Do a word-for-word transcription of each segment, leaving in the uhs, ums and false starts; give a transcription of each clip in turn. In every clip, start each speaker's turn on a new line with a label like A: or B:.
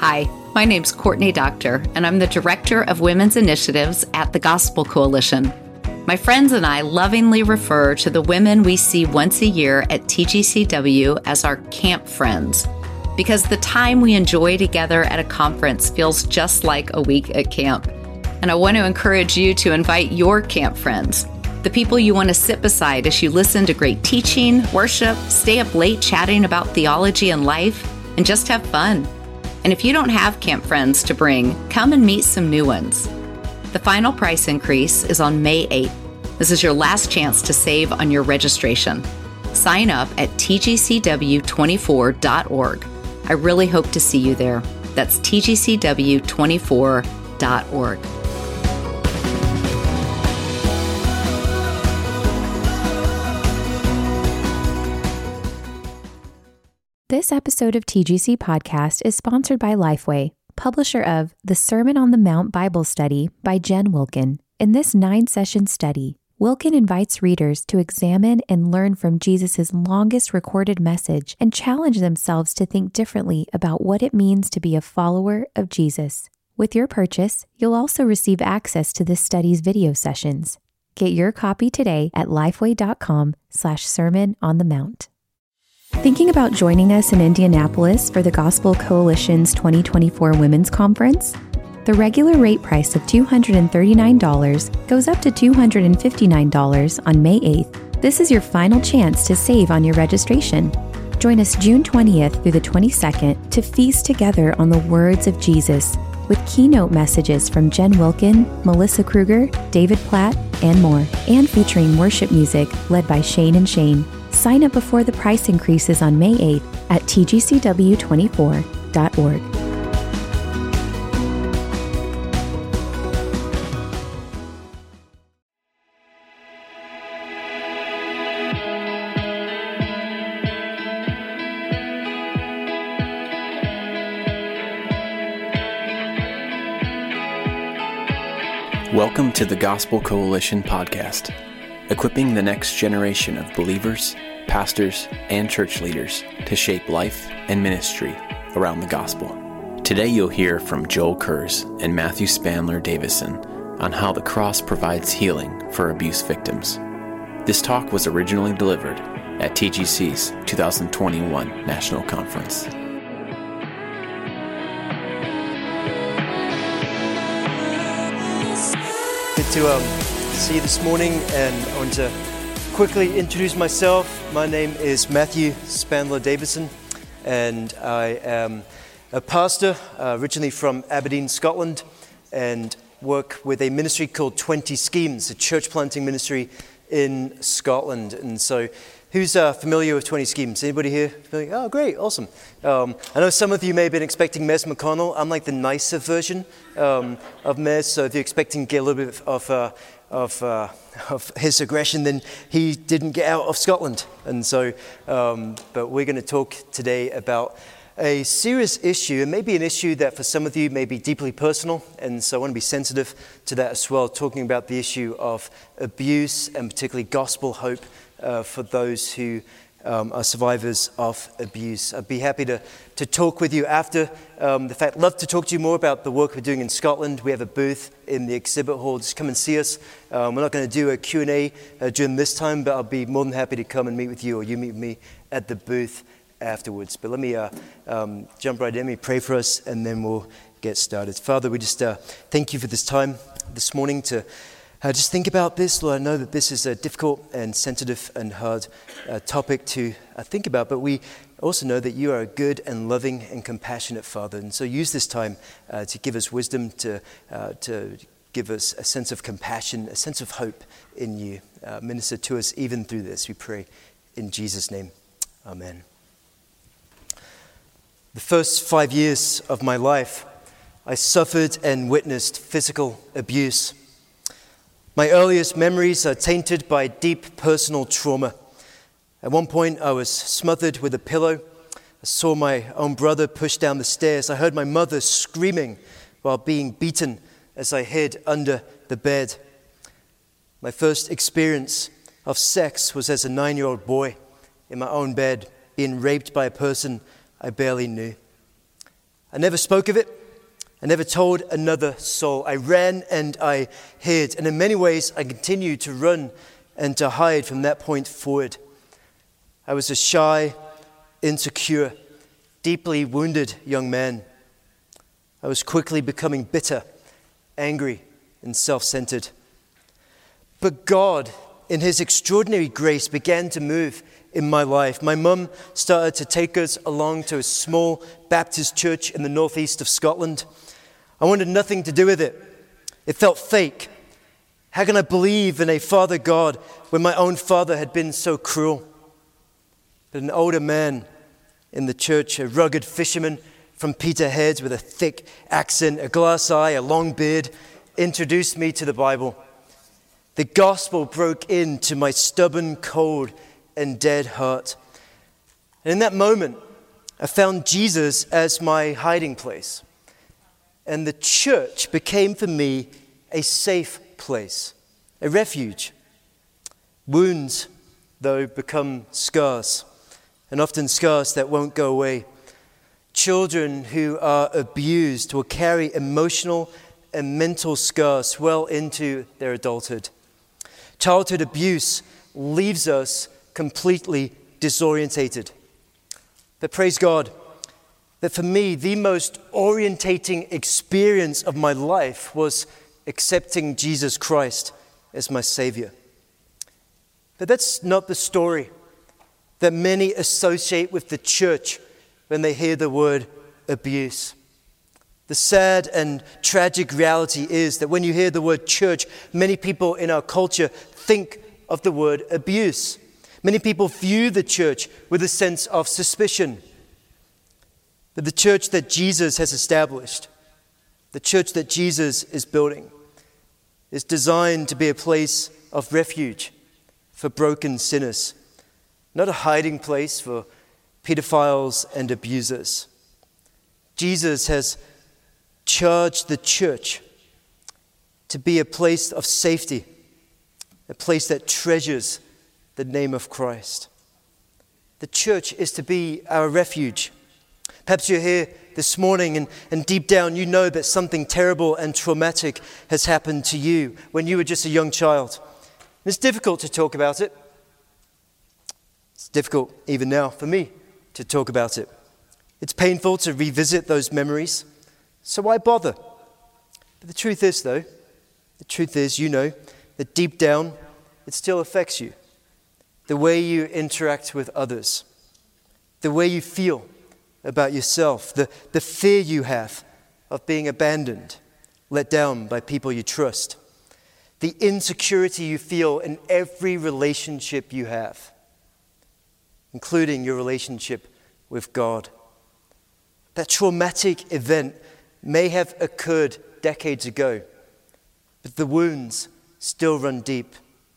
A: Hi, my name's Courtney Doctor, and I'm the Director of Women's Initiatives at the Gospel Coalition. My friends and I lovingly refer to the women we see once a year at T G C W as our camp friends, because the time we enjoy together at a conference feels just like a week at camp. And I want to encourage you to invite your camp friends, the people you want to sit beside as you listen to great teaching, worship, stay up late chatting about theology and life, and just have fun. And if you don't have camp friends to bring, come and meet some new ones. The final price increase is on May eighth. This is your last chance to save on your registration. Sign up at T G C W twenty-four dot org. I really hope to see you there. That's T G C W twenty-four dot org.
B: This episode of T G C Podcast is sponsored by Lifeway, publisher of The Sermon on the Mount Bible Study by Jen Wilkin. In this nine-session study, Wilkin invites readers to examine and learn from Jesus' longest recorded message and challenge themselves to think differently about what it means to be a follower of Jesus. With your purchase, you'll also receive access to this study's video sessions. Get your copy today at lifeway.com slash sermon on the mount. Thinking about joining us in Indianapolis for the Gospel Coalition's twenty twenty-four Women's Conference? The regular rate price of two hundred thirty-nine dollars goes up to two hundred fifty-nine dollars on May eighth. This is your final chance to save on your registration. Join us June twentieth through the twenty-second to feast together on the words of Jesus with keynote messages from Jen Wilkin, Melissa Kruger, David Platt, and more, and featuring worship music led by Shane and Shane. Sign up before the price increases on May eighth at T G C W twenty-four dot org.
C: Welcome to the Gospel Coalition podcast, equipping the next generation of believers, pastors, and church leaders to shape life and ministry around the gospel. Today you'll hear from Joel Kurz and Matthew Spandler Davison on how the cross provides healing for abuse victims. This talk was originally delivered at T G C's two thousand twenty-one National Conference.
D: Good to um, see you this morning, and I want to quickly introduce myself. My name is Matthew Spandler Davison, and I am a pastor uh, originally from Aberdeen, Scotland, and work with a ministry called twenty Schemes, a church planting ministry in Scotland. And so, who's uh, familiar with twenty Schemes? Anybody here familiar? Oh, great, awesome. Um, I know some of you may have been expecting Mez McConnell. I'm like the nicer version um, of Mez, so if you're expecting to get a little bit of uh, of, uh, of his aggression, then he didn't get out of Scotland. And so, um, but we're going to talk today about a serious issue, and maybe an issue that for some of you may be deeply personal, and so I want to be sensitive to that as well, talking about the issue of abuse and particularly gospel hope uh, for those who um, are survivors of abuse. I'd be happy to, to talk with you after um, the fact. Love to talk to you more about the work we're doing in Scotland. We have a booth in the exhibit hall. Just come and see us. Um, we're not going to do a Q and A uh, during this time, but I'll be more than happy to come and meet with you, or you meet with me at the booth afterwards. But let me uh, um, jump right in. Let me pray for us, and then we'll get started. Father, we just uh, thank you for this time this morning to uh, just think about this. Lord, I know that this is a difficult and sensitive and hard uh, topic to uh, think about, but we also know that you are a good and loving and compassionate Father. And so use this time uh, to give us wisdom, to uh, to give us a sense of compassion, a sense of hope in you. Uh, minister to us even through this, we pray in Jesus' name. Amen. The first five years of my life, I suffered and witnessed physical abuse. My earliest memories are tainted by deep personal trauma. At one point, I was smothered with a pillow. I saw my own brother pushed down the stairs. I heard my mother screaming while being beaten as I hid under the bed. My first experience of sex was as a nine-year-old boy in my own bed, being raped by a person I barely knew. I never spoke of it. I never told another soul. I ran and I hid. And in many ways, I continued to run and to hide from that point forward. I was a shy, insecure, deeply wounded young man. I was quickly becoming bitter, angry, and self-centered. But God, in His extraordinary grace, began to move in my life. My mum started to take us along to a small Baptist church in the northeast of Scotland. I wanted nothing to do with it. It felt fake. How can I believe in a Father God when my own father had been so cruel? But an older man in the church, a rugged fisherman from Peterhead with a thick accent, a glass eye, a long beard, introduced me to the Bible. The gospel broke into my stubborn, cold, and dead heart. And in that moment, I found Jesus as my hiding place. And the church became for me a safe place, a refuge. Wounds, though, become scars, and often scars that won't go away. Children who are abused will carry emotional and mental scars well into their adulthood. Childhood abuse leaves us completely disorientated. But praise God that for me, the most orientating experience of my life was accepting Jesus Christ as my Savior. But that's not the story that many associate with the church when they hear the word abuse. The sad and tragic reality is that when you hear the word church, many people in our culture think of the word abuse. Many people view the church with a sense of suspicion. But the church that Jesus has established, the church that Jesus is building, is designed to be a place of refuge for broken sinners, not a hiding place for pedophiles and abusers. Jesus has charged the church to be a place of safety, a place that treasures the name of Christ. The church is to be our refuge. Perhaps you're here this morning and, and deep down you know that something terrible and traumatic has happened to you when you were just a young child. It's difficult to talk about it. It's difficult even now for me to talk about it. It's painful to revisit those memories. So why bother? But the truth is though, the truth is you know that deep down it still affects you. The way you interact with others, the way you feel about yourself, the, the fear you have of being abandoned, let down by people you trust, the insecurity you feel in every relationship you have, including your relationship with God. That traumatic event may have occurred decades ago, but the wounds still run deep.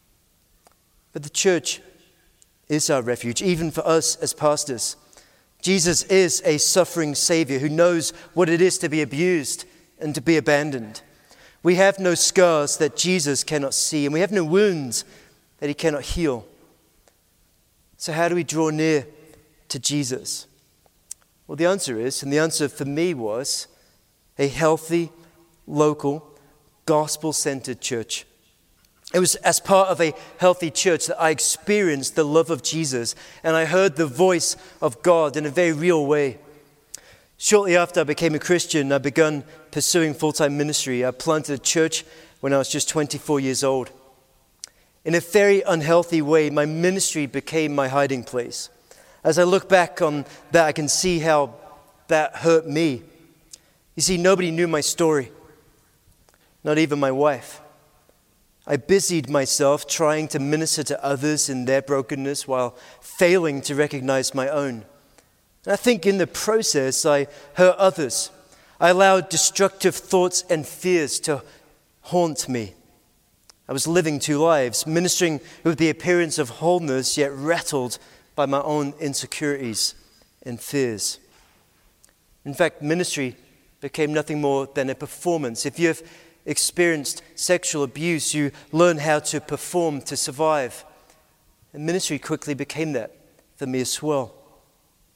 D: But the church is our refuge, even for us as pastors. Jesus is a suffering Savior who knows what it is to be abused and to be abandoned. We have no scars that Jesus cannot see, and we have no wounds that He cannot heal. So how do we draw near to Jesus? Well, the answer is, and the answer for me was, a healthy, local, gospel-centered church. It was as part of a healthy church that I experienced the love of Jesus and I heard the voice of God in a very real way. Shortly after I became a Christian, I began pursuing full-time ministry. I planted a church when I was just twenty-four years old. In a very unhealthy way, my ministry became my hiding place. As I look back on that, I can see how that hurt me. You see, nobody knew my story, not even my wife. I busied myself trying to minister to others in their brokenness while failing to recognize my own. And I think in the process, I hurt others. I allowed destructive thoughts and fears to haunt me. I was living two lives, ministering with the appearance of wholeness, yet rattled by my own insecurities and fears. In fact, ministry became nothing more than a performance. If you've experienced sexual abuse, you learn how to perform to survive. And ministry quickly became that for me as well.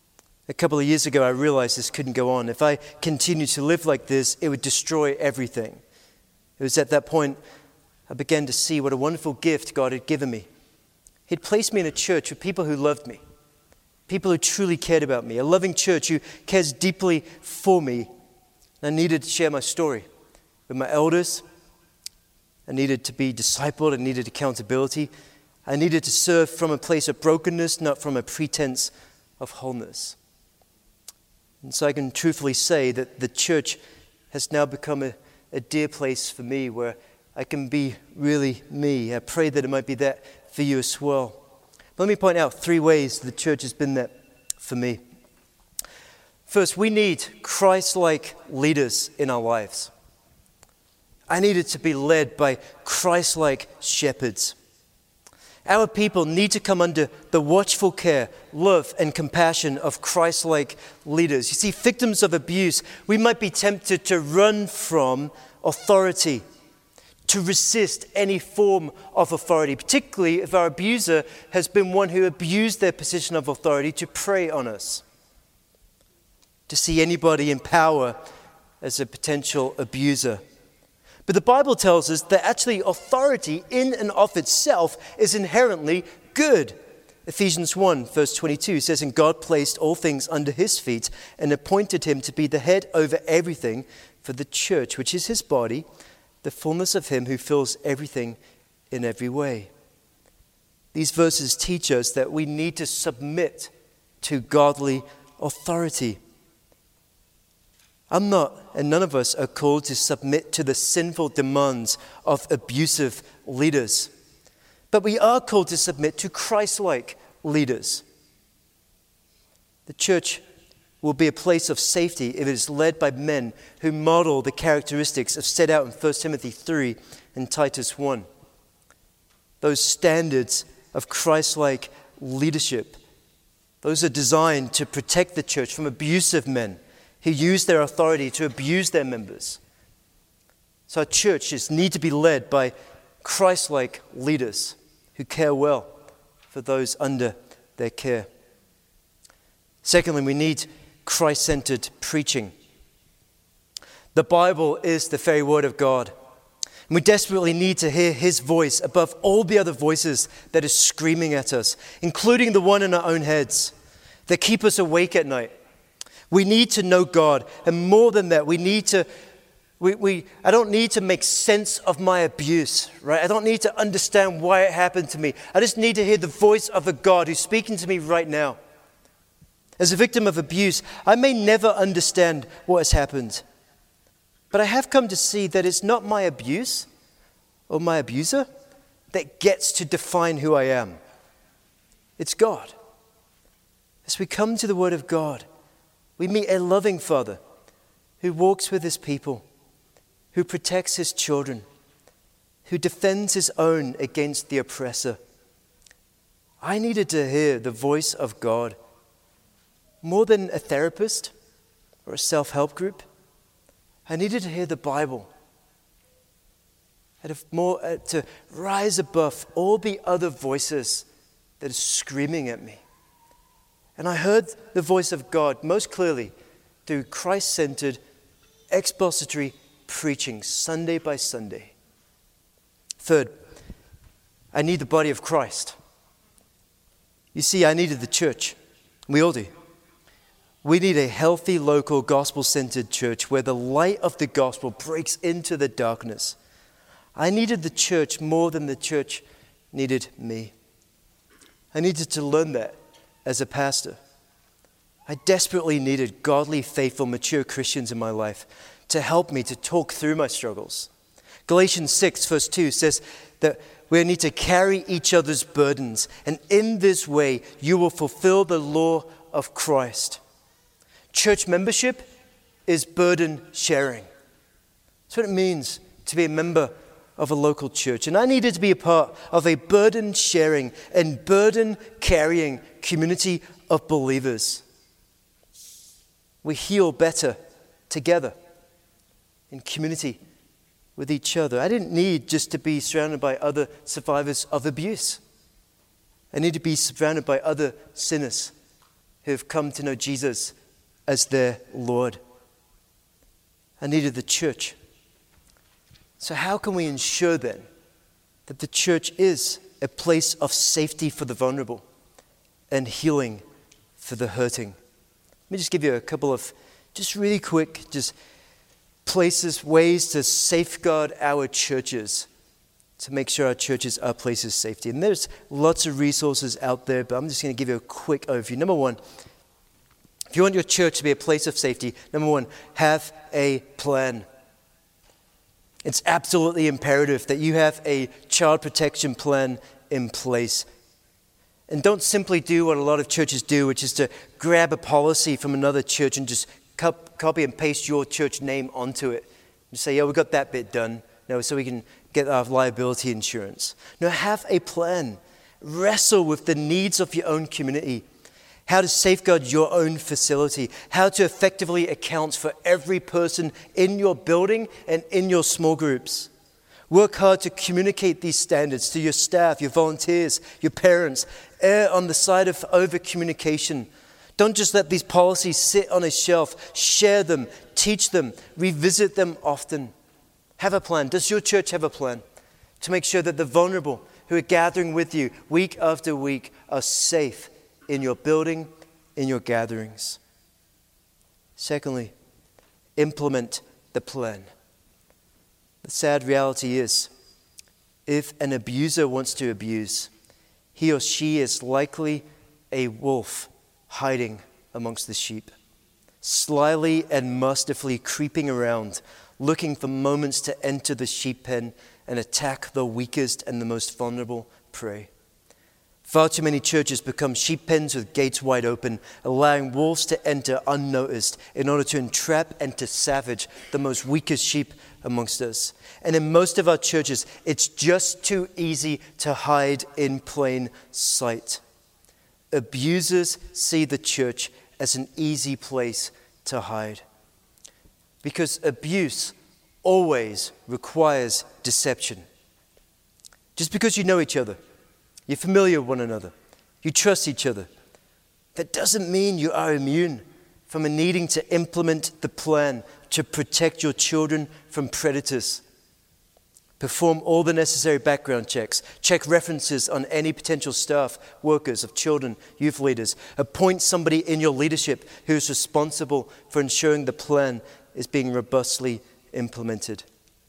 D: A couple of years ago, I realized this couldn't go on. If I continued to live like this, it would destroy everything. It was at that point I began to see what a wonderful gift God had given me. He'd placed me in a church with people who loved me, people who truly cared about me, a loving church who cares deeply for me. I needed to share my story with my elders. I needed to be discipled. I needed accountability. I needed to serve from a place of brokenness, not from a pretense of wholeness. And so I can truthfully say that the church has now become a, a dear place for me where I can be really me. I pray that it might be that for you as well. Let me point out three ways the church has been that for me. First, we need Christ-like leaders in our lives. I needed to be led by Christ-like shepherds. Our people need to come under the watchful care, love, and compassion of Christ-like leaders. You see, victims of abuse, we might be tempted to run from authority, to resist any form of authority, particularly if our abuser has been one who abused their position of authority to prey on us. To see anybody in power as a potential abuser. But the Bible tells us that actually authority in and of itself is inherently good. Ephesians one verse twenty-two says, "And God placed all things under his feet and appointed him to be the head over everything for the church, which is his body, the fullness of him who fills everything in every way." These verses teach us that we need to submit to godly authority. I'm not, and none of us are called to submit to the sinful demands of abusive leaders. But we are called to submit to Christ-like leaders. The church will be a place of safety if it is led by men who model the characteristics of set out in First Timothy three and Titus one. Those standards of Christ-like leadership, those are designed to protect the church from abusive men who use their authority to abuse their members. So our churches need to be led by Christ-like leaders who care well for those under their care. Secondly, we need Christ-centered preaching. The Bible is the very word of God. And we desperately need to hear his voice above all the other voices that are screaming at us, including the one in our own heads that keep us awake at night. We need to know God, and more than that, we need to, we, we, I don't need to make sense of my abuse, right? I don't need to understand why it happened to me. I just need to hear the voice of a God who's speaking to me right now. As a victim of abuse, I may never understand what has happened, but I have come to see that it's not my abuse or my abuser that gets to define who I am. It's God. As we come to the Word of God, we meet a loving Father who walks with his people, who protects his children, who defends his own against the oppressor. I needed to hear the voice of God more than a therapist or a self-help group. I needed to hear the Bible. I had more uh, to rise above all the other voices that are screaming at me. And I heard the voice of God most clearly through Christ-centered, expository preaching, Sunday by Sunday. Third, I need the body of Christ. You see, I needed the church. We all do. We need a healthy, local, gospel-centered church where the light of the gospel breaks into the darkness. I needed the church more than the church needed me. I needed to learn that as a pastor. I desperately needed godly, faithful, mature Christians in my life to help me to talk through my struggles. Galatians six verse two says that we need to carry each other's burdens, and in this way you will fulfill the law of Christ. Church membership is burden sharing. That's what it means to be a member of a local church. And I needed to be a part of a burden sharing and burden carrying community of believers. We heal better together in community with each other. I didn't need just to be surrounded by other survivors of abuse. I need to be surrounded by other sinners who have come to know Jesus as their Lord. And neither the church. So how can we ensure then that the church is a place of safety for the vulnerable and healing for the hurting? Let me just give you a couple of just really quick just places, ways to safeguard our churches, to make sure our churches are places of safety. And there's lots of resources out there, but I'm just going to give you a quick overview. Number one, if you want your church to be a place of safety, number one, have a plan. It's absolutely imperative that you have a child protection plan in place. And don't simply do what a lot of churches do, which is to grab a policy from another church and just copy and paste your church name onto it. You say, yeah, we got that bit done. No, so we can get our liability insurance. No, have a plan. Wrestle with the needs of your own community. How to safeguard your own facility. How to effectively account for every person in your building and in your small groups. Work hard to communicate these standards to your staff, your volunteers, your parents. Err on the side of over-communication. Don't just let these policies sit on a shelf. Share them, teach them, revisit them often. Have a plan. Does your church have a plan to make sure that the vulnerable who are gathering with you week after week are safe in your building, in your gatherings? Secondly, implement the plan. The sad reality is, if an abuser wants to abuse, he or she is likely a wolf hiding amongst the sheep, slyly and masterfully creeping around, looking for moments to enter the sheep pen and attack the weakest and the most vulnerable prey. Far too many churches become sheep pens with gates wide open, allowing wolves to enter unnoticed in order to entrap and to savage the most weakest sheep amongst us. And in most of our churches, it's just too easy to hide in plain sight. Abusers see the church as an easy place to hide. Because abuse always requires deception. Just because you know each other, you're familiar with one another, you trust each other, that doesn't mean you are immune from needing to implement the plan to protect your children from predators. Perform all the necessary background checks. Check references on any potential staff, workers of children, youth leaders. Appoint somebody in your leadership who is responsible for ensuring the plan is being robustly implemented.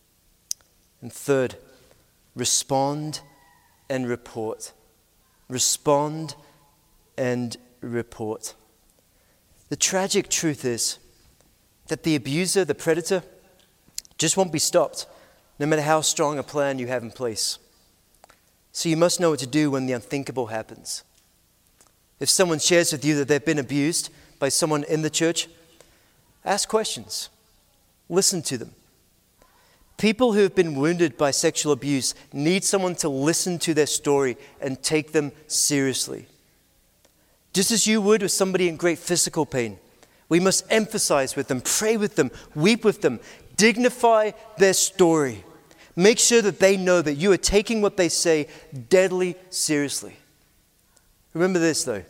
D: And third, respond and report. Respond and report. The tragic truth is that the abuser, the predator, just won't be stopped, no matter how strong a plan you have in place. So you must know what to do when the unthinkable happens. If someone shares with you that they've been abused by someone in the church, ask questions. Listen to them. People who have been wounded by sexual abuse need someone to listen to their story and take them seriously. Just as you would with somebody in great physical pain, we must emphasize with them, pray with them, weep with them, dignify their story. Make sure that they know that you are taking what they say deadly seriously. Remember this though,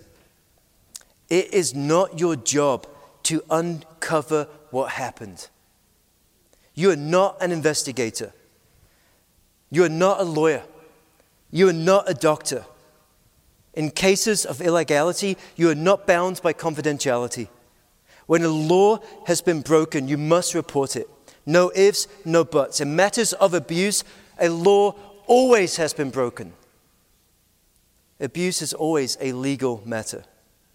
D: it is not your job to uncover what happened. You are not an investigator. You are not a lawyer. You are not a doctor. In cases of illegality, you are not bound by confidentiality. When a law has been broken, you must report it. No ifs, no buts. In matters of abuse, a law always has been broken. Abuse is always a legal matter.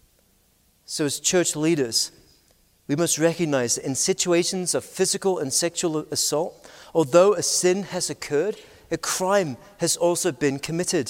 D: So as church leaders, we must recognize that in situations of physical and sexual assault, although a sin has occurred, a crime has also been committed.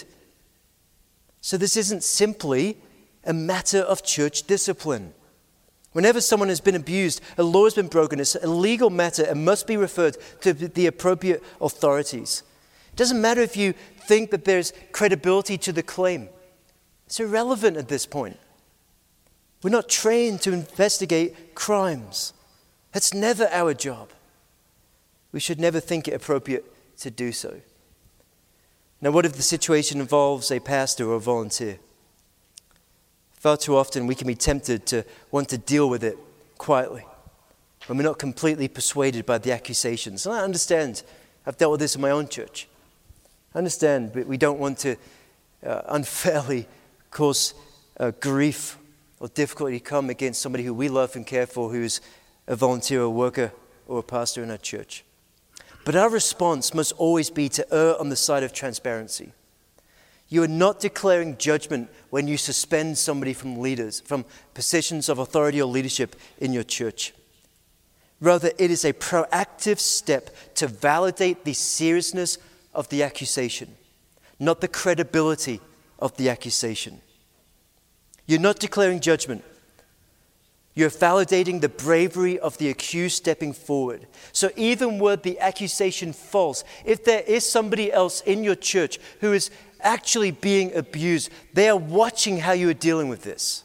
D: So this isn't simply a matter of church discipline. Whenever someone has been abused, a law has been broken, it's a legal matter and must be referred to the appropriate authorities. It doesn't matter if you think that there's credibility to the claim. It's irrelevant at this point. We're not trained to investigate crimes. That's never our job. We should never think it appropriate to do so. Now, what if the situation involves a pastor or a volunteer? Far too often we can be tempted to want to deal with it quietly when we're not completely persuaded by the accusations. And I understand. I've dealt with this in my own church. I understand, but we don't want to uh, unfairly cause uh, grief or difficulty to come against somebody who we love and care for, who is a volunteer or worker or a pastor in our church. But our response must always be to err on the side of transparency. You are not declaring judgment when you suspend somebody from leaders, from positions of authority or leadership in your church. Rather, it is a proactive step to validate the seriousness of the accusation, not the credibility of the accusation. You're not declaring judgment. You're validating the bravery of the accused stepping forward. So even were the accusation false, if there is somebody else in your church who is actually being abused, they are watching how you are dealing with this.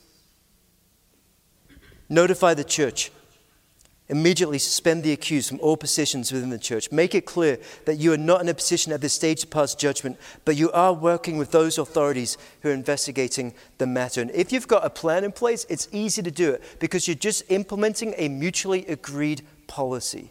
D: Notify the church. Immediately suspend the accused from all positions within the church. Make it clear that you are not in a position at this stage to pass judgment, but you are working with those authorities who are investigating the matter. And if you've got a plan in place, it's easy to do it because you're just implementing a mutually agreed policy.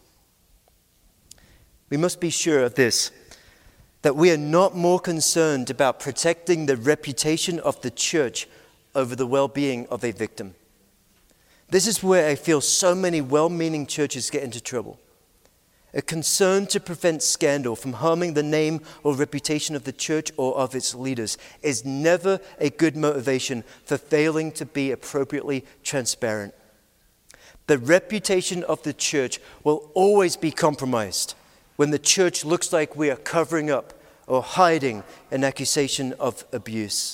D: We must be sure of this, that we are not more concerned about protecting the reputation of the church over the well-being of a victim. This is where I feel so many well-meaning churches get into trouble. A concern to prevent scandal from harming the name or reputation of the church or of its leaders is never a good motivation for failing to be appropriately transparent. The reputation of the church will always be compromised when the church looks like we are covering up or hiding an accusation of abuse.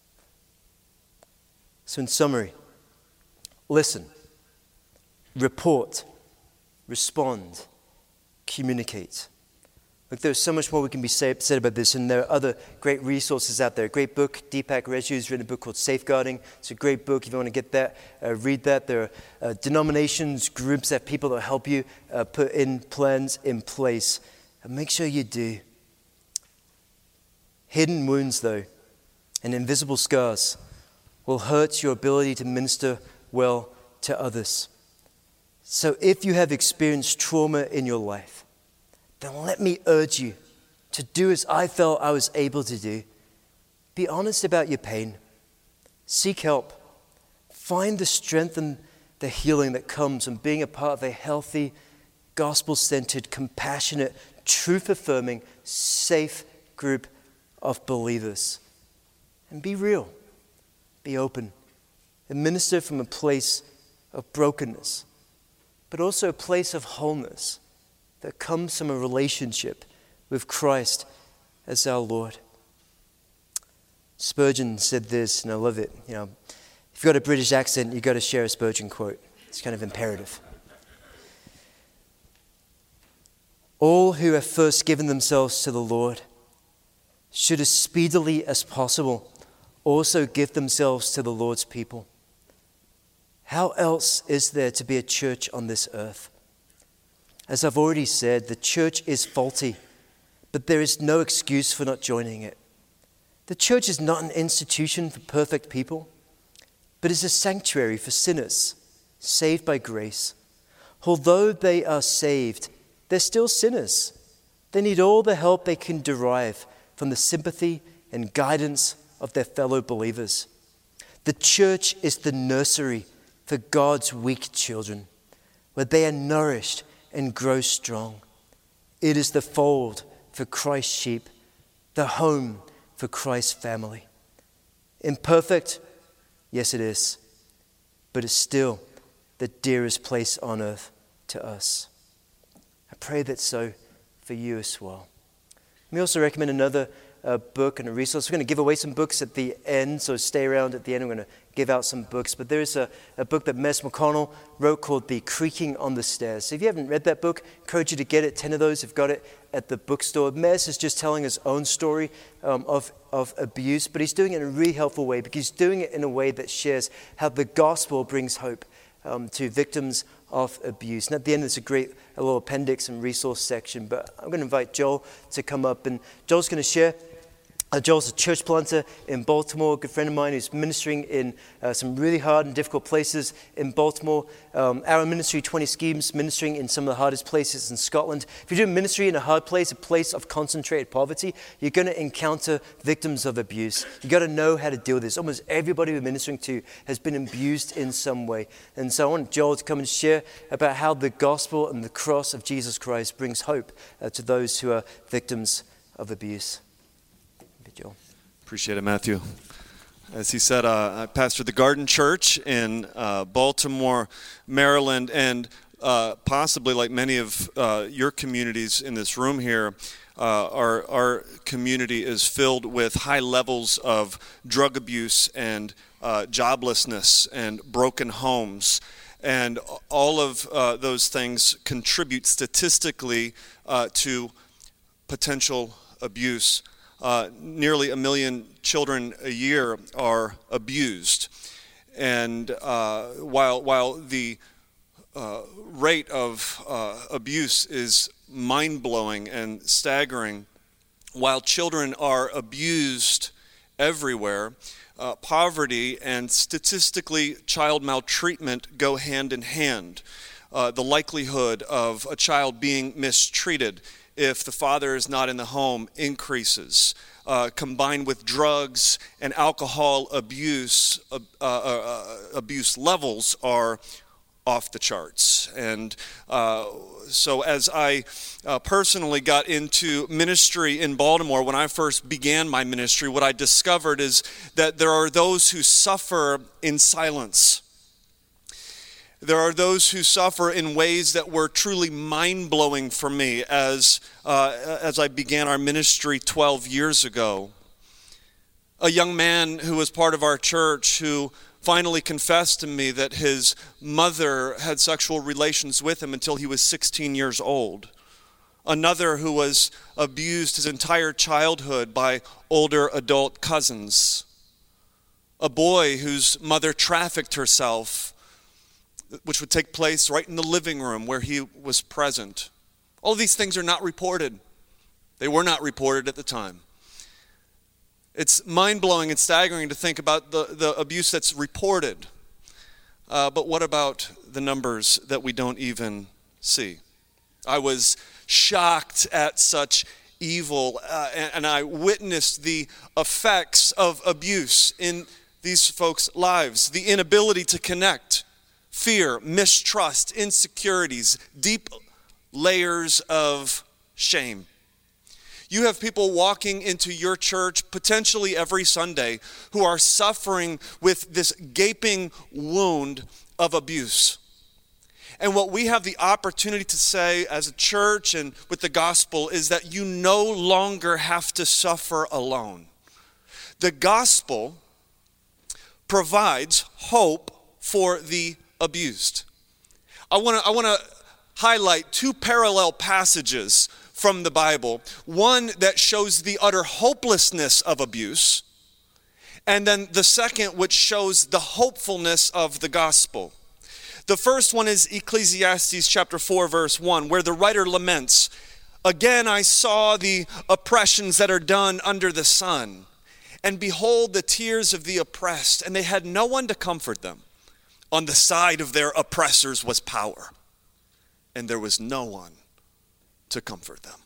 D: So in summary, listen, report, respond, communicate. Look, there's so much more we can be say, said about this, and there are other great resources out there. A great book, Deepak Reju's written a book called Safeguarding. It's a great book. If you want to get that, uh, read that. There are uh, denominations, groups, that people that help you uh, put in plans in place. And make sure you do. Hidden wounds, though, and invisible scars will hurt your ability to minister well to others. So if you have experienced trauma in your life, then let me urge you to do as I felt I was able to do. Be honest about your pain. Seek help. Find the strength and the healing that comes from being a part of a healthy, gospel-centered, compassionate, truth-affirming, safe group of believers. And be real. Be open. And minister from a place of brokenness, but also a place of wholeness that comes from a relationship with Christ as our Lord. Spurgeon said this, and I love it. You know, if you've got a British accent, you've got to share a Spurgeon quote. It's kind of imperative. All who have first given themselves to the Lord should as speedily as possible also give themselves to the Lord's people. How else is there to be a church on this earth? As I've already said, the church is faulty, but there is no excuse for not joining it. The church is not an institution for perfect people, but is a sanctuary for sinners, saved by grace. Although they are saved, they're still sinners. They need all the help they can derive from the sympathy and guidance of their fellow believers. The church is the nursery for God's weak children, where they are nourished and grow strong. It is the fold for Christ's sheep, the home for Christ's family. Imperfect, yes it is, but it's still the dearest place on earth to us. I pray that's so for you as well. We also recommend another uh, book and a resource. We're going to give away some books at the end, so stay around at the end. We're going to give out some books. But there is a, a book that Mess McConnell wrote called The Creaking on the Stairs. So if you haven't read that book, I encourage you to get it. Ten of those have got it at the bookstore. Mess is just telling his own story um, of, of abuse, but he's doing it in a really helpful way because he's doing it in a way that shares how the gospel brings hope um, to victims of abuse. And at the end, there's a great a little appendix and resource section. But I'm going to invite Joel to come up, and Joel's going to share Uh, Joel's a church planter in Baltimore, a good friend of mine who's ministering in uh, some really hard and difficult places in Baltimore. Um, our ministry, twenty Schemes, ministering in some of the hardest places in Scotland. If you're doing ministry in a hard place, a place of concentrated poverty, you're going to encounter victims of abuse. You've got to know how to deal with this. Almost everybody we're ministering to has been abused in some way. And so I want Joel to come and share about how the gospel and the cross of Jesus Christ brings hope uh, to those who are victims of abuse. Joel.
E: Appreciate it, Matthew. As he said, uh, I pastor the Garden Church in uh, Baltimore, Maryland, and uh, possibly like many of uh, your communities in this room here, uh, our, our community is filled with high levels of drug abuse and uh, joblessness and broken homes. And all of uh, those things contribute statistically uh, to potential abuse. Uh, nearly a million children a year are abused, and uh, while while the uh, rate of uh, abuse is mind-blowing and staggering, while children are abused everywhere, uh, poverty and statistically child maltreatment go hand in hand. Uh, the likelihood of a child being mistreated if the father is not in the home increases, uh, combined with drugs and alcohol abuse, uh, uh, uh, abuse levels are off the charts. And uh, so as I uh, personally got into ministry in Baltimore, when I first began my ministry, what I discovered is that there are those who suffer in silence. There are those who suffer in ways that were truly mind-blowing for me as uh, as I began our ministry twelve years ago. A young man who was part of our church who finally confessed to me that his mother had sexual relations with him until he was sixteen years old. Another who was abused his entire childhood by older adult cousins. A boy whose mother trafficked herself, which would take place right in the living room where he was present. All of these things are not reported. They were not reported at the time. It's mind-blowing and staggering to think about the, the abuse that's reported. Uh, but what about the numbers that we don't even see? I was shocked at such evil, uh, and, and I witnessed the effects of abuse in these folks' lives, the inability to connect, fear, mistrust, insecurities, deep layers of shame. You have people walking into your church potentially every Sunday who are suffering with this gaping wound of abuse. And what we have the opportunity to say as a church and with the gospel is that you no longer have to suffer alone. The gospel provides hope for the abused. I want to I want to highlight two parallel passages from the Bible. One that shows the utter hopelessness of abuse, and then the second which shows the hopefulness of the gospel. The first one is Ecclesiastes chapter four, verse one, where the writer laments, "Again I saw the oppressions that are done under the sun, and behold the tears of the oppressed, and they had no one to comfort them. On the side of their oppressors was power, and there was no one to comfort them."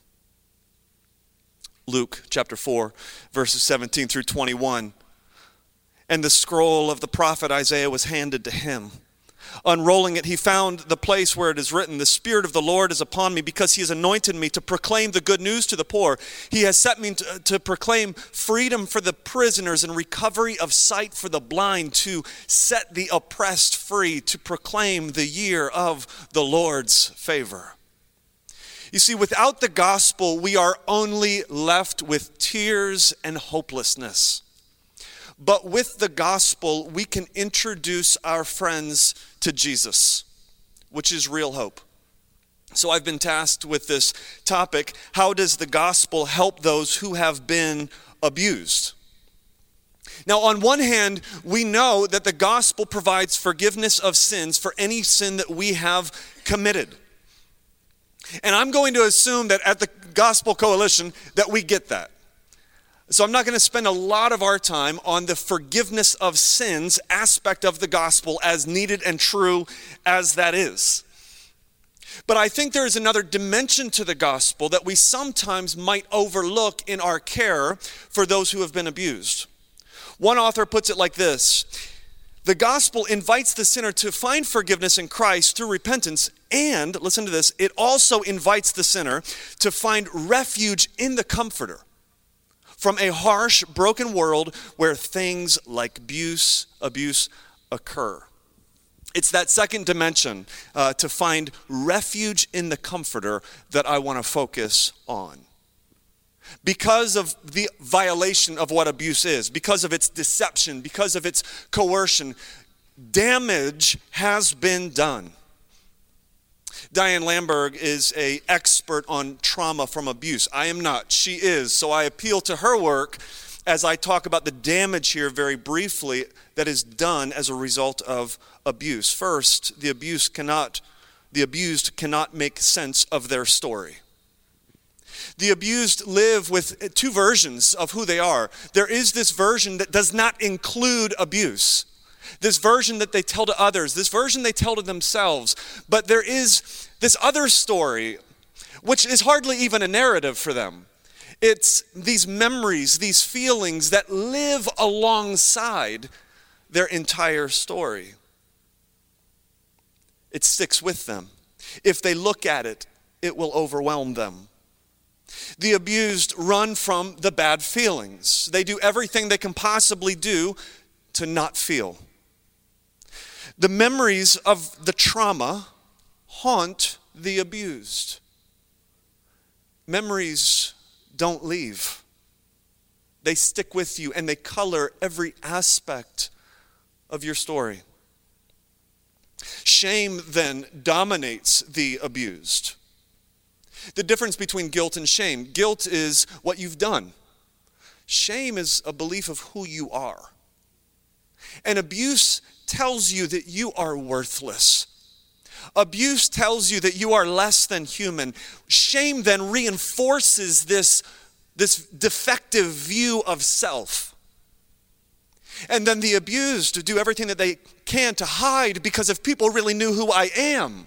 E: Luke chapter four, verses seventeen through twenty-one. "And the scroll of the prophet Isaiah was handed to him. Unrolling it, he found the place where it is written, 'The Spirit of the Lord is upon me, because he has anointed me to proclaim the good news to the poor. He has set me to, to proclaim freedom for the prisoners and recovery of sight for the blind, to set the oppressed free, to proclaim the year of the Lord's favor.'" You see, without the gospel, we are only left with tears and hopelessness. But with the gospel, we can introduce our friends to Jesus, which is real hope. So I've been tasked with this topic: how does the gospel help those who have been abused? Now, on one hand, we know that the gospel provides forgiveness of sins for any sin that we have committed. And I'm going to assume that at the Gospel Coalition that we get that. So I'm not going to spend a lot of our time on the forgiveness of sins aspect of the gospel, as needed and true as that is. But I think there is another dimension to the gospel that we sometimes might overlook in our care for those who have been abused. One author puts it like this: the gospel invites the sinner to find forgiveness in Christ through repentance, and, listen to this, it also invites the sinner to find refuge in the Comforter from a harsh, broken world where things like abuse, abuse occur. It's that second dimension, uh, to find refuge in the Comforter, that I want to focus on. Because of the violation of what abuse is, because of its deception, because of its coercion, damage has been done. Diane Lamberg is an expert on trauma from abuse. I am not. She is. So I appeal to her work as I talk about the damage here very briefly that is done as a result of abuse. First, the abuse cannot, the abused cannot make sense of their story. The abused live with two versions of who they are. There is this version that does not include abuse. This version that they tell to others, this version they tell to themselves. But there is this other story, which is hardly even a narrative for them. It's these memories, these feelings that live alongside their entire story. It sticks with them. If they look at it, it will overwhelm them. The abused run from the bad feelings. They do everything they can possibly do to not feel. The memories of the trauma haunt the abused. Memories don't leave. They stick with you and they color every aspect of your story. Shame then dominates the abused. The difference between guilt and shame: guilt is what you've done. Shame is a belief of who you are. And abuse tells you that you are worthless. Abuse tells you that you are less than human. Shame then reinforces this, this defective view of self. And then the abused do everything that they can to hide, because if people really knew who I am.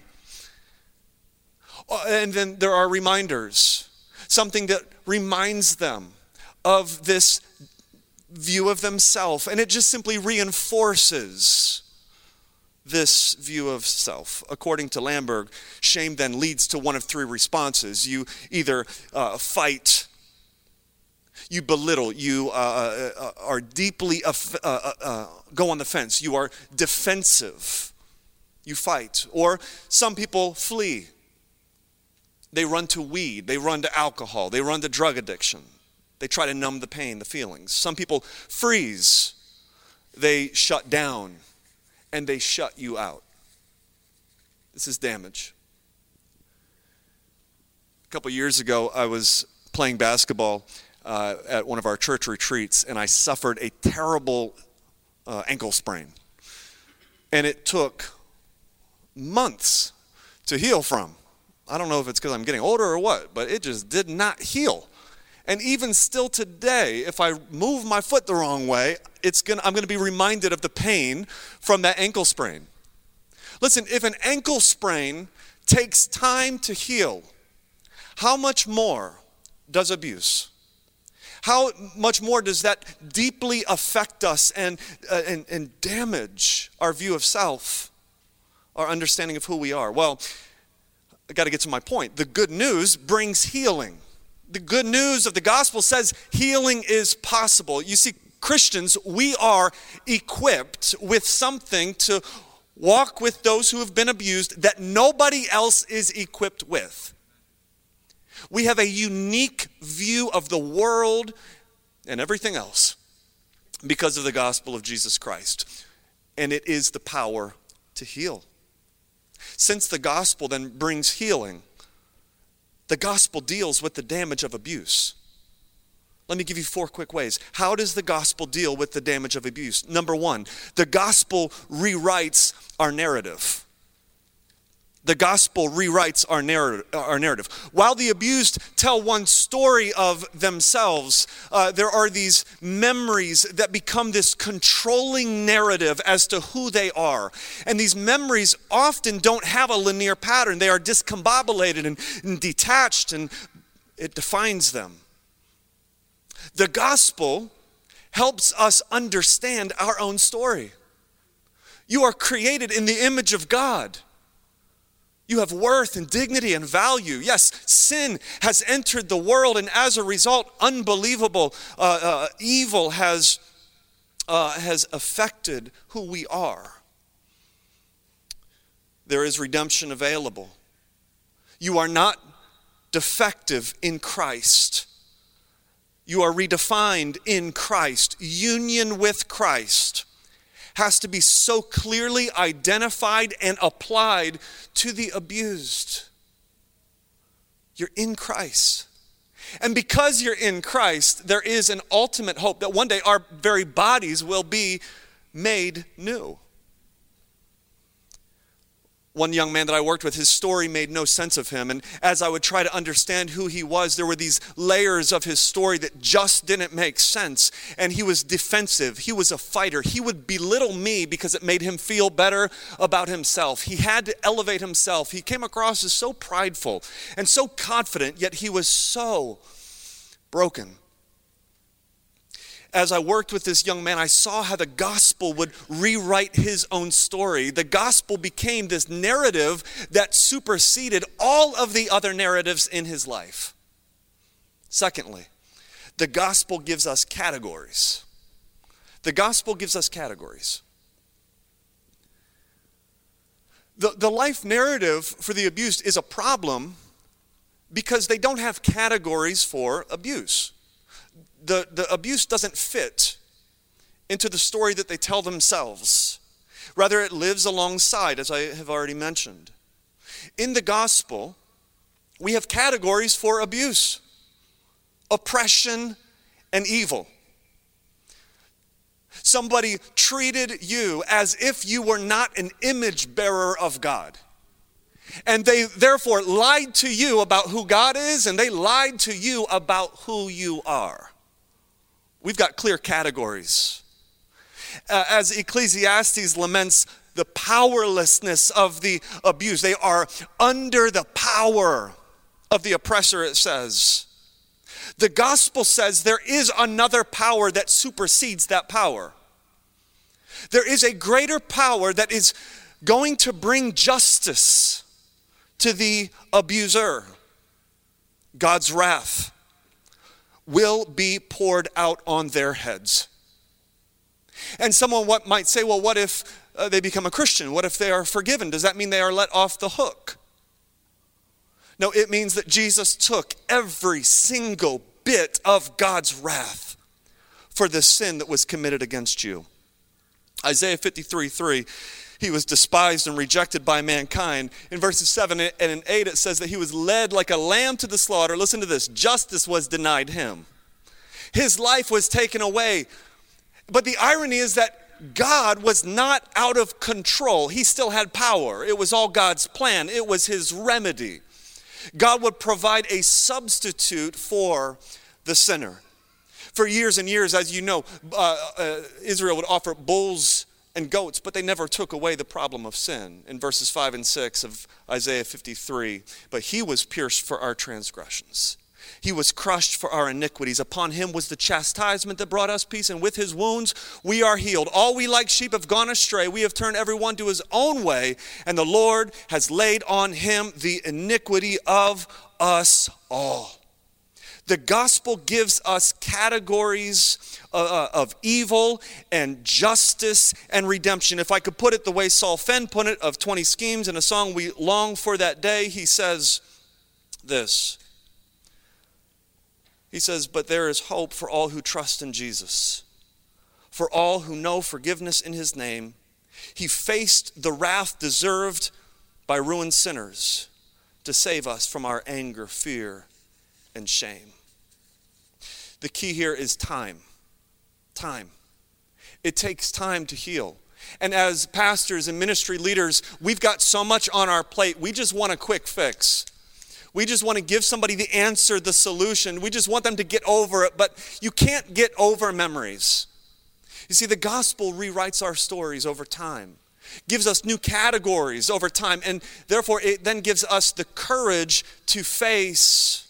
E: And then there are reminders, something that reminds them of this view of themselves, and it just simply reinforces this view of self. According to Lamberg, shame then leads to one of three responses. You either uh, fight, you belittle, you uh, uh, are deeply, uh, uh, uh, go on the fence, you are defensive, you fight. Or some people flee. They run to weed, they run to alcohol, they run to drug addiction. They try to numb the pain, the feelings. Some people freeze, they shut down, and they shut you out. This is damage. A couple years ago, I was playing basketball uh, at one of our church retreats, and I suffered a terrible uh, ankle sprain. And it took months to heal from. I don't know if it's because I'm getting older or what, but it just did not heal. And even still today, if I move my foot the wrong way, it's gonna, I'm going to be reminded of the pain from that ankle sprain. Listen, if an ankle sprain takes time to heal, how much more does abuse? How much more does that deeply affect us and, uh, and, and damage our view of self, our understanding of who we are? Well, I got to get to my point. The good news brings healing. The good news of the gospel says healing is possible. You see, Christians, we are equipped with something to walk with those who have been abused that nobody else is equipped with. We have a unique view of the world and everything else because of the gospel of Jesus Christ. And it is the power to heal. Since the gospel then brings healing, the gospel deals with the damage of abuse. Let me give you four quick ways. How does the gospel deal with the damage of abuse? Number one, the gospel rewrites our narrative. The gospel rewrites our narrative, our narrative. While the abused tell one story of themselves, uh, there are these memories that become this controlling narrative as to who they are. And these memories often don't have a linear pattern. They are discombobulated and, and detached, and it defines them. The gospel helps us understand our own story. You are created in the image of God. You have worth and dignity and value. Yes, sin has entered the world, and as a result, unbelievable uh, uh, evil has, uh, has affected who we are. There is redemption available. You are not defective in Christ. You are redefined in Christ. Union with Christ has to be so clearly identified and applied to the abused. You're in Christ. And because you're in Christ, there is an ultimate hope that one day our very bodies will be made new. One young man that I worked with, his story made no sense of him. And as I would try to understand who he was, there were these layers of his story that just didn't make sense. And he was defensive. He was a fighter. He would belittle me because it made him feel better about himself. He had to elevate himself. He came across as so prideful and so confident, yet he was so broken. As I worked with this young man, I saw how the gospel would rewrite his own story. The gospel became this narrative that superseded all of the other narratives in his life. Secondly, the gospel gives us categories. The gospel gives us categories. The, the life narrative for the abused is a problem because they don't have categories for abuse. The, the abuse doesn't fit into the story that they tell themselves. Rather, it lives alongside, as I have already mentioned. In the gospel, we have categories for abuse, oppression, and evil. Somebody treated you as if you were not an image bearer of God. And they therefore lied to you about who God is, and they lied to you about who you are. We've got clear categories. Uh, as Ecclesiastes laments the powerlessness of the abused, they are under the power of the oppressor, it says. The gospel says there is another power that supersedes that power. There is a greater power that is going to bring justice to the abuser. God's wrath will be poured out on their heads. And someone what might say, well, what if uh, they become a Christian? What if they are forgiven? Does that mean they are let off the hook? No, it means that Jesus took every single bit of God's wrath for the sin that was committed against you. Isaiah fifty-three three, he was despised and rejected by mankind. In verses seven and in eight, it says that he was led like a lamb to the slaughter. Listen to this. Justice was denied him. His life was taken away. But the irony is that God was not out of control. He still had power. It was all God's plan. It was his remedy. God would provide a substitute for the sinner. For years and years, as you know, uh, uh, Israel would offer bulls and goats, but they never took away the problem of sin. In verses five and six of Isaiah fifty-three, but he was pierced for our transgressions. He was crushed for our iniquities. Upon him was the chastisement that brought us peace, and with his wounds we are healed. All we like sheep have gone astray. We have turned everyone to his own way, and the Lord has laid on him the iniquity of us all. The gospel gives us categories uh, of evil and justice and redemption. If I could put it the way Saul Fenn put it, of twenty schemes in a song we long for that day, he says this. He says, but there is hope for all who trust in Jesus, for all who know forgiveness in his name. He faced the wrath deserved by ruined sinners to save us from our anger, fear, and shame. The key here is time. Time. It takes time to heal. And as pastors and ministry leaders, we've got so much on our plate, we just want a quick fix. We just want to give somebody the answer, the solution. We just want them to get over it, but you can't get over memories. You see, the gospel rewrites our stories over time, gives us new categories over time, and therefore it then gives us the courage to face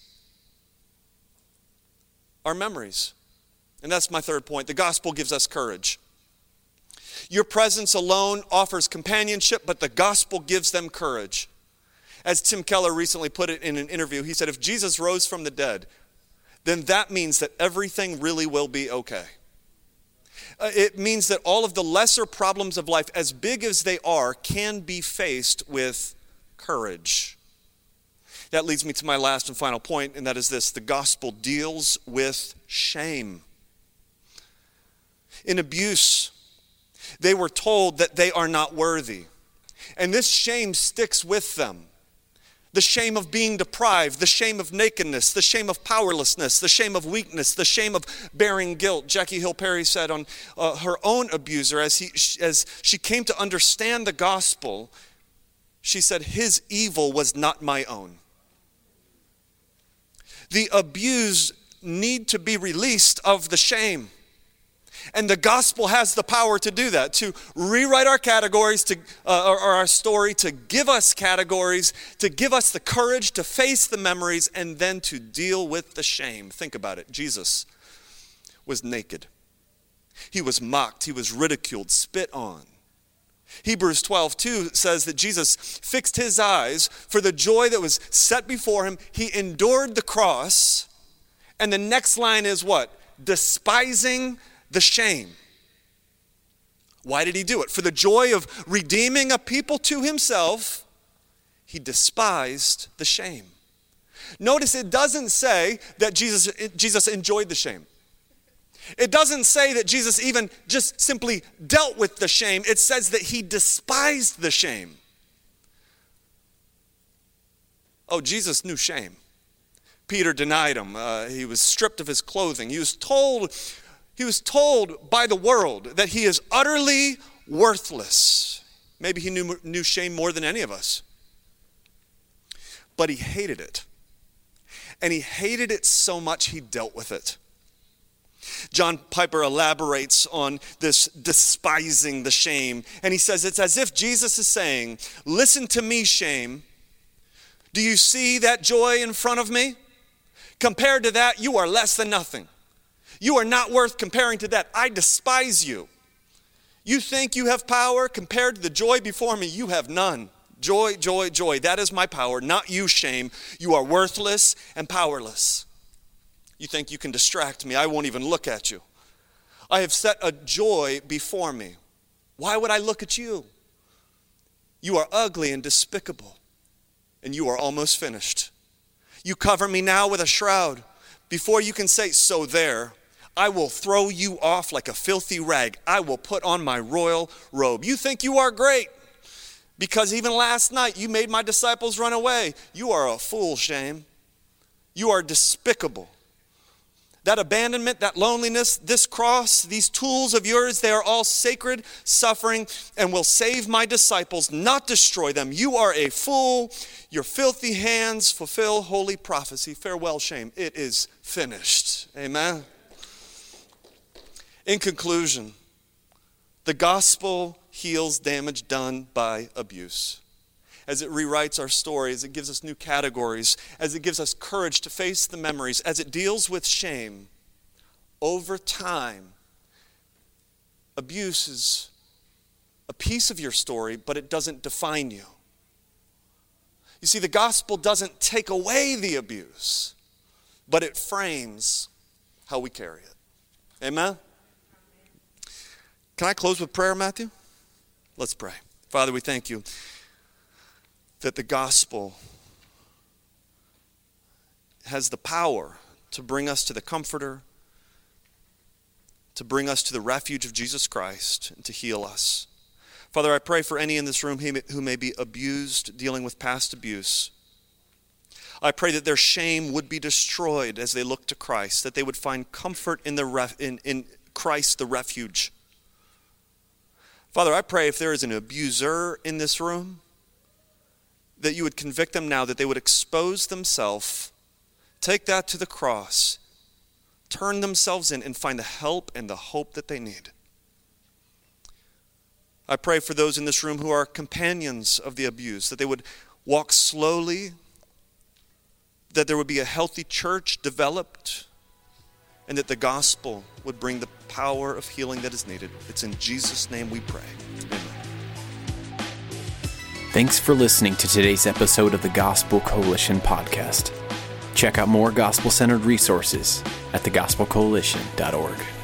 E: our memories. And that's my third point. The gospel gives us courage. Your presence alone offers companionship, but the gospel gives them courage. As Tim Keller recently put it in an interview, he said, if Jesus rose from the dead, then that means that everything really will be okay. Uh, it means that all of the lesser problems of life, as big as they are, can be faced with courage. That leads me to my last and final point, and that is this: the gospel deals with shame. In abuse, they were told that they are not worthy, and this shame sticks with them. The shame of being deprived, the shame of nakedness, the shame of powerlessness, the shame of weakness, the shame of bearing guilt. Jackie Hill Perry said on uh, her own abuser, as he as she came to understand the gospel, she said, his evil was not my own. The abused need to be released of the shame. And the gospel has the power to do that, to rewrite our categories, to uh, or, or our story, to give us categories, to give us the courage to face the memories, and then to deal with the shame. Think about it. Jesus was naked. He was mocked. He was ridiculed, spit on. Hebrews twelve two says that Jesus fixed his eyes for the joy that was set before him. He endured the cross. And the next line is what? Despising the shame. Why did he do it? For the joy of redeeming a people to himself, he despised the shame. Notice it doesn't say that Jesus, Jesus enjoyed the shame. It doesn't say that Jesus even just simply dealt with the shame. It says that he despised the shame. Oh, Jesus knew shame. Peter denied him. Uh, he was stripped of his clothing. He was told He was told by the world that he is utterly worthless. Maybe he knew, knew shame more than any of us. But he hated it. And he hated it so much he dealt with it. John Piper elaborates on this despising the shame. And he says it's as if Jesus is saying, listen to me, shame. Do you see that joy in front of me? Compared to that, you are less than nothing. You are not worth comparing to that. I despise you. You think you have power compared to the joy before me. You have none. Joy, joy, joy. That is my power, not you, shame. You are worthless and powerless. You think you can distract me. I won't even look at you. I have set a joy before me. Why would I look at you? You are ugly and despicable, and you are almost finished. You cover me now with a shroud. Before you can say, so there, I will throw you off like a filthy rag. I will put on my royal robe. You think you are great because even last night you made my disciples run away. You are a fool, shame. You are despicable. That abandonment, that loneliness, this cross, these tools of yours, they are all sacred suffering and will save my disciples, not destroy them. You are a fool. Your filthy hands fulfill holy prophecy. Farewell, shame. It is finished. Amen. In conclusion, the gospel heals damage done by abuse. As it rewrites our story, as it gives us new categories, as it gives us courage to face the memories, as it deals with shame, over time, abuse is a piece of your story, but it doesn't define you. You see, the gospel doesn't take away the abuse, but it frames how we carry it. Amen? Can I close with prayer, Matthew? Let's pray. Father, we thank you that the gospel has the power to bring us to the Comforter, to bring us to the refuge of Jesus Christ, and to heal us. Father, I pray for any in this room who may be abused, dealing with past abuse. I pray that their shame would be destroyed as they look to Christ, that they would find comfort in, the ref, in, in Christ, the refuge. Father, I pray if there is an abuser in this room, that you would convict them now, that they would expose themselves, take that to the cross, turn themselves in, and find the help and the hope that they need. I pray for those in this room who are companions of the abused, that they would walk slowly, that there would be a healthy church developed, and that the gospel would bring the power of healing that is needed. It's in Jesus' name we pray. Amen.
C: Thanks for listening to today's episode of the Gospel Coalition podcast. Check out more gospel-centered resources at the gospel coalition dot org.